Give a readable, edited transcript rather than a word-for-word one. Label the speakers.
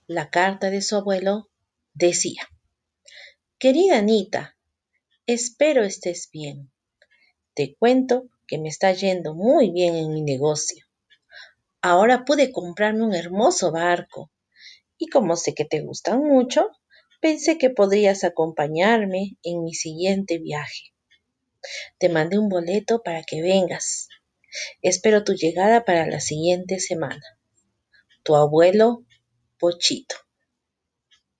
Speaker 1: La carta de su abuelo decía: Querida Anita, espero estés bien. Te cuento que me está yendo muy bien en mi negocio. Ahora pude comprarme un hermoso barco y como sé que te gustan mucho, pensé que podrías acompañarme en mi siguiente viaje. Te mandé un boleto para que vengas. Espero tu llegada para la siguiente semana. Tu abuelo, Pochito.